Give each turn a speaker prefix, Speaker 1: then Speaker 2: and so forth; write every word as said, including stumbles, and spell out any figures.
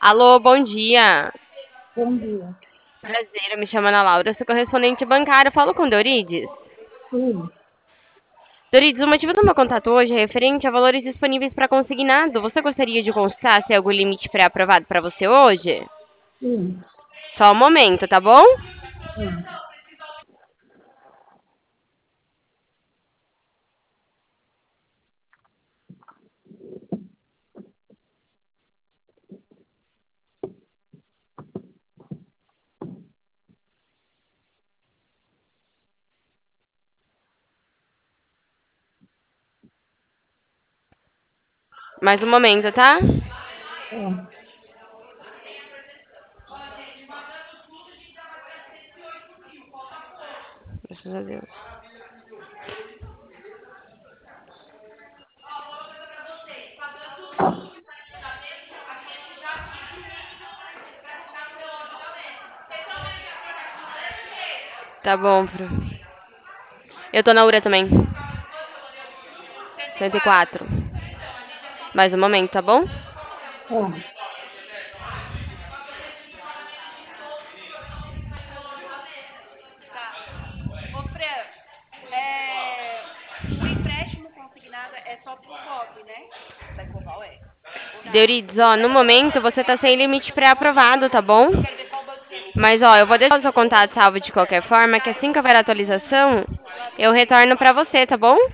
Speaker 1: Alô, bom dia.
Speaker 2: Bom dia.
Speaker 1: Prazer, eu me chamo Ana Laura, eu sou correspondente bancária. Falo com Dorides.
Speaker 2: Sim,
Speaker 1: Dorides, o motivo do meu contato hoje é referente a valores disponíveis para consignado. Você gostaria de consultar se há algum limite pré-aprovado para você hoje?
Speaker 2: sim.
Speaker 1: Só um momento, tá bom?
Speaker 2: Ah,
Speaker 1: Mais um momento, tá?
Speaker 2: ah.
Speaker 1: Graças a Deus. Tá bom, Fran. Eu tô na U R A também. cento e quatro. Mais um momento, tá bom?
Speaker 2: Ah.
Speaker 3: Ô, Fran, é, o empréstimo consignado é só pro Cobre, né? Da Coval é. Ou não?
Speaker 1: Dorides, ó, no momento você tá sem limite pré-aprovado, tá bom?
Speaker 3: Eu quero ver qual banco que ele tem.
Speaker 1: Mas, ó, eu vou deixar o seu contato salvo de qualquer forma, que assim que houver atualização, eu retorno pra você, tá bom?